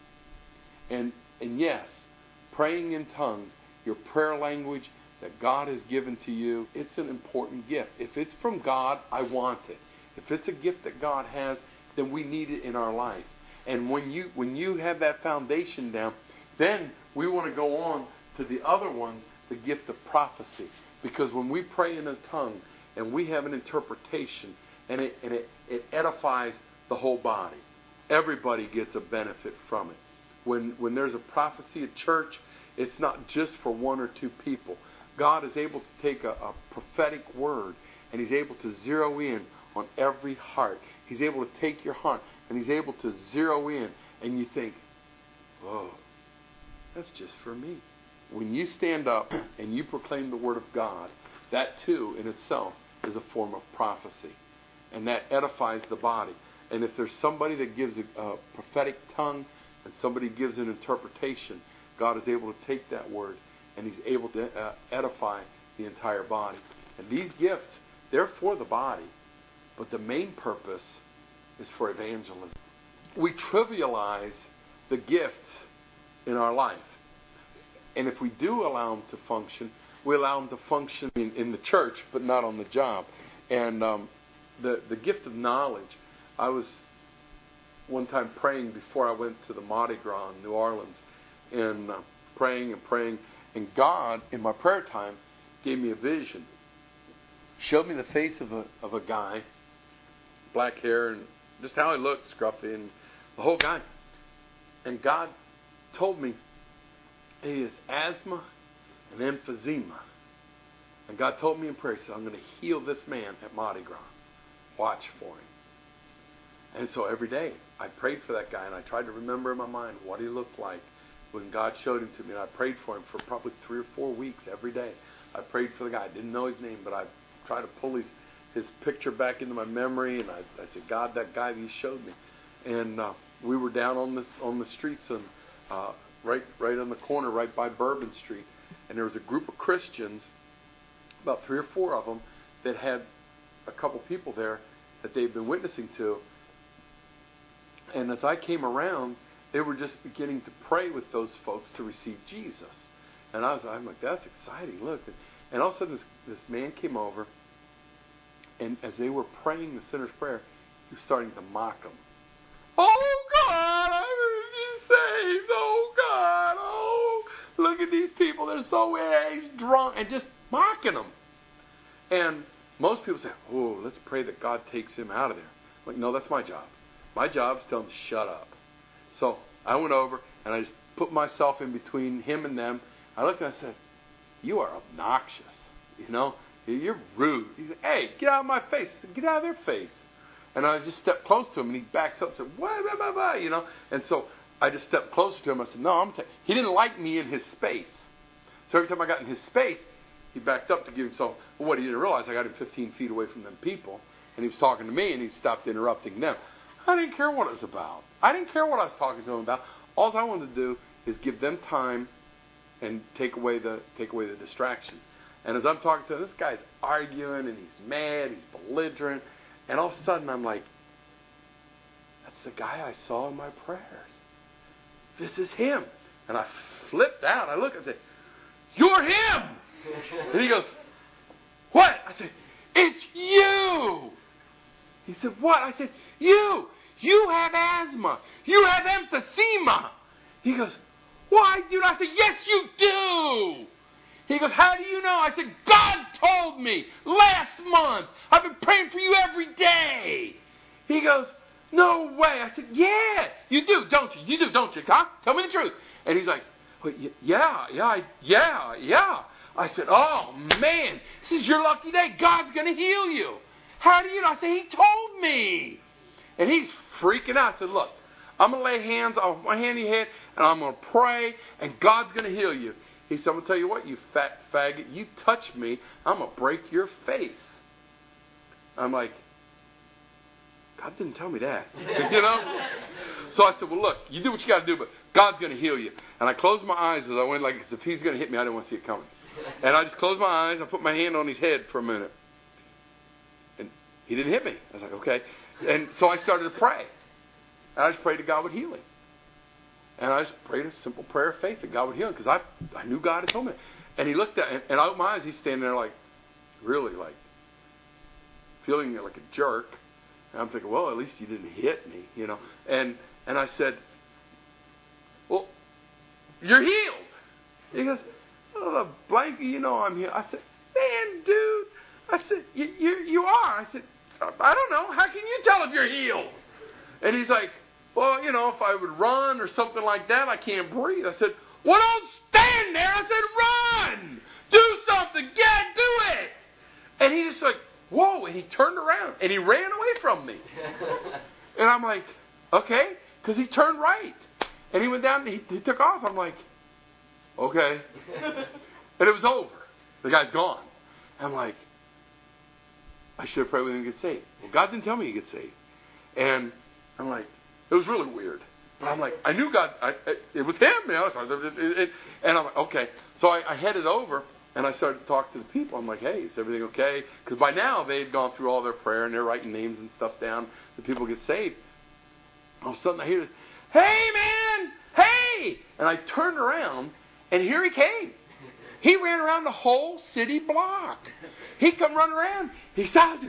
And and yes, praying in tongues, your prayer language that God has given to you, it's an important gift. If it's from God, I want it. If it's a gift that God has, then we need it in our life. And when you when you have that foundation down, then we want to go on to the other one, the gift of prophecy. Because when we pray in a tongue and we have an interpretation, and it and it, it edifies the whole body. Everybody gets a benefit from it. When when there's a prophecy at church, it's not just for one or two people. God is able to take a, a prophetic word, and He's able to zero in on every heart. He's able to take your heart, and He's able to zero in, and you think, whoa, that's just for me. When you stand up and you proclaim the Word of God, that too in itself is a form of prophecy. And that edifies the body. And if there's somebody that gives a, a prophetic tongue and somebody gives an interpretation, God is able to take that word and He's able to uh, edify the entire body. And these gifts, they're for the body. But the main purpose is for evangelism. We trivialize the gifts in our life. And if we do allow them to function, we allow them to function in, in the church, but not on the job. And um, the, the gift of knowledge, I was one time praying before I went to the Mardi Gras in New Orleans, and uh, praying and praying. And God, in my prayer time, gave me a vision. Showed me the face of a of a guy, black hair, and just how he looked, scruffy, and the whole guy. And God told me he has asthma and emphysema. And God told me in prayer, He said, I'm going to heal this man at Mardi Gras. Watch for him. And so every day I prayed for that guy, and I tried to remember in my mind what he looked like when God showed him to me. And I prayed for him for probably three or four weeks every day. I prayed for the guy. I didn't know his name, but I tried to pull his, his picture back into my memory. And I, I said, God, that guy that you showed me. And uh, we were down on this on the streets, and uh, right right on the corner, right by Bourbon Street. And there was a group of Christians, about three or four of them, that had a couple people there that they'd been witnessing to. And as I came around, they were just beginning to pray with those folks to receive Jesus. And I was I'm like, that's exciting, look. And, and all of a sudden this, this man came over, and as they were praying the sinner's prayer, he was starting to mock them. Oh, God, I'm going to be saved. Oh, God, oh, look at these people. They're so aged, drunk, and just mocking them. And most people say, oh, let's pray that God takes him out of there. I'm like, no, that's my job. My job is to tell him to shut up. So I went over, and I just put myself in between him and them. I looked and I said, you are obnoxious. You know, you're rude. He said, hey, get out of my face. I said, get out of their face. And I just stepped close to him, and he backs up and said, wah, blah, blah, blah, you know. And so I just stepped closer to him. I said, no, I'm taking. He didn't like me in his space. So every time I got in his space, he backed up to give himself. Well, what he didn't realize, I got him fifteen feet away from them people, and he was talking to me, and he stopped interrupting them. I didn't care what it was about. I didn't care what I was talking to him about. All I wanted to do is give them time and take away the take away the distraction. And as I'm talking to him, this guy's arguing, and he's mad, he's belligerent. And all of a sudden, I'm like, that's the guy I saw in my prayers. This is him. And I flipped out. I look and I say, you're him! And he goes, what? I said, it's you! He said, what? I said, you! You have asthma. You have emphysema. He goes, why, dude? I said, yes, you do! He goes, how do you know? I said, God told me last month. I've been praying for you every day. He goes, no way. I said, yeah, you do, don't you? You do, don't you? Huh? Tell me the truth. And he's like, well, yeah, yeah, I, yeah, yeah. I said, oh, man, this is your lucky day. God's going to heal you. How do you know? I said, he told me. And he's freaking out. I said, look, I'm going to lay hands on my hand on your head, and I'm going to pray, and God's going to heal you. He said, I'm going to tell you what, you fat faggot. You touch me, I'm going to break your face. I'm like, God didn't tell me that. You know? So I said, well, look, you do what you got to do, but God's going to heal you. And I closed my eyes as I went, like, if he's going to hit me, I didn't want to see it coming. And I just closed my eyes. I put my hand on his head for a minute. And he didn't hit me. I was like, okay. And so I started to pray. And I just prayed that God would heal him. And I just prayed a simple prayer of faith that God would heal him, because I I knew God had told me. And he looked at, and, and I opened my eyes. He's standing there like, really like, feeling like a jerk. And I'm thinking, well, at least you didn't hit me, you know. And and I said, well, you're healed. He goes, oh, Blanky, you know I'm healed. I said, man, dude. I said, you, you you are. I said, I don't know. How can you tell if you're healed? And he's like, well, you know, if I would run or something like that, I can't breathe. I said, well, don't stand there. I said, run. Do something. Yeah, do it. And he just like, whoa. And he turned around and he ran away from me. And I'm like, okay. Because he turned right. And he went down and he, he took off. I'm like, okay. And it was over. The guy's gone. I'm like, I should have prayed with him to get saved. Well, God didn't tell me to get saved. And I'm like, it was really weird. But I'm like, I knew God, I, it, it was him. You know, so it, it, it, and I'm like, okay. So I, I headed over, and I started to talk to the people. I'm like, hey, is everything okay? Because by now, they had gone through all their prayer, and they're writing names and stuff down. The people get saved. All of a sudden, I hear this, hey, man, hey! And I turned around, and here he came. He ran around the whole city block. He come running around. He stopped.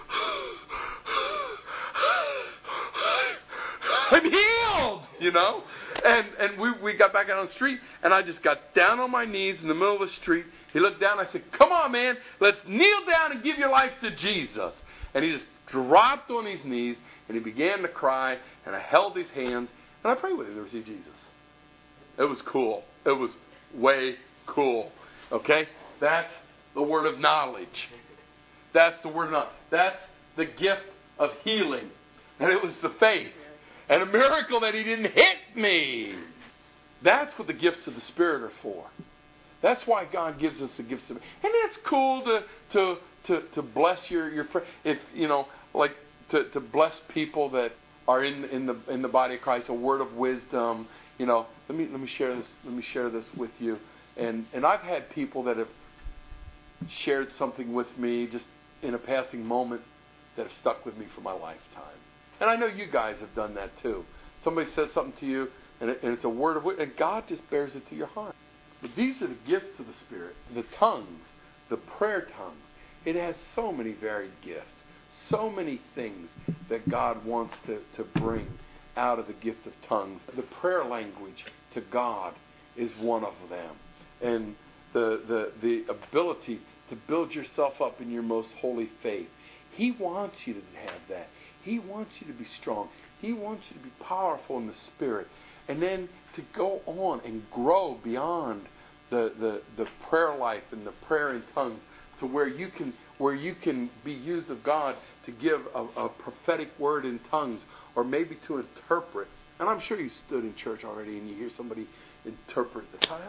I'm healed, you know. And and we, we got back out on the street, and I just got down on my knees in the middle of the street. He looked down. I said, come on, man. Let's kneel down and give your life to Jesus. And he just dropped on his knees, and he began to cry, and I held his hands, and I prayed with him to receive Jesus. It was cool. It was way cool. Okay? That's the word of knowledge. That's the word of knowledge. That's the gift of healing. And it was the faith. And a miracle that he didn't hit me. That's what the gifts of the Spirit are for. That's why God gives us the gifts of it. And it's cool to to to, to bless your, your friend. If you know, like to, to bless people that are in in the in the body of Christ, a word of wisdom. You know, let me let me share this let me share this with you. And and I've had people that have shared something with me just in a passing moment that have stuck with me for my lifetime. And I know you guys have done that too. Somebody says something to you, and, it, and it's a word of wisdom, and God just bears it to your heart. But these are the gifts of the Spirit. The tongues, the prayer tongues. It has so many varied gifts. So many things that God wants to, to bring out of the gift of tongues. The prayer language to God is one of them. And the, the, the ability to build yourself up in your most holy faith. He wants you to have that. He wants you to be strong. He wants you to be powerful in the Spirit. And then to go on and grow beyond the, the, the prayer life and the prayer in tongues to where you can where you can be used of God to give a, a prophetic word in tongues, or maybe to interpret. And I'm sure you stood in church already and you hear somebody interpret this. How,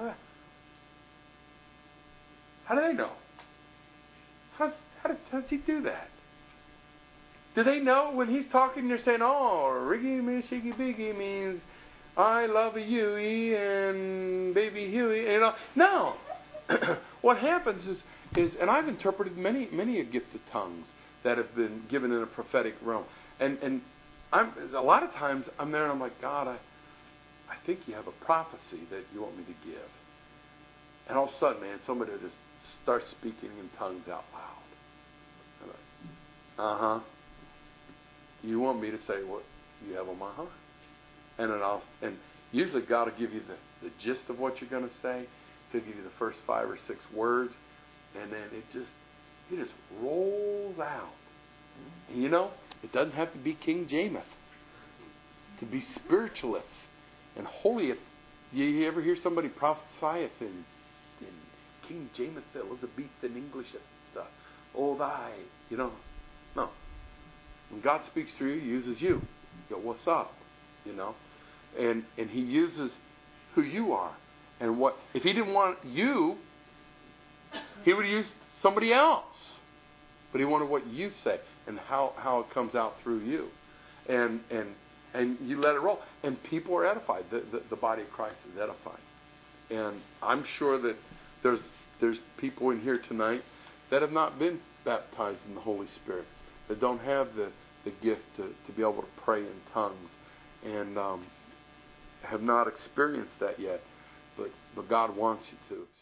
how do they know? How does, how, does, how does he do that? Do they know when he's talking, they're saying, oh, Riggy me shiggy biggy means I love a Huey and baby Huey, you know? No. What happens is, is, and I've interpreted many, many a gift of tongues that have been given in a prophetic realm. And and I'm a lot of times I'm there and I'm like, God, I, I think you have a prophecy that you want me to give. And all of a sudden, man, somebody just starts speaking in tongues out loud. I'm like, uh-huh. You want me to say what you have on my heart. And then I'll, and usually God will give you the, the gist of what you're going to say. He'll give you the first five or six words, and then it just it just rolls out. And you know, it doesn't have to be King James. To be spiritualist and holiest. You, you ever hear somebody prophesieth in, in King James Elizabethan English? Uh, oh, thy, you know, no. When God speaks through you, He uses you. You go, what's up? You know, and and He uses who you are, and what if He didn't want you, He would use somebody else. But He wanted what you say and how, how it comes out through you, and and and you let it roll, and people are edified. The, the the body of Christ is edified, and I'm sure that there's there's people in here tonight that have not been baptized in the Holy Spirit, that don't have the, the gift to, to be able to pray in tongues, and um, have not experienced that yet. But but God wants you to.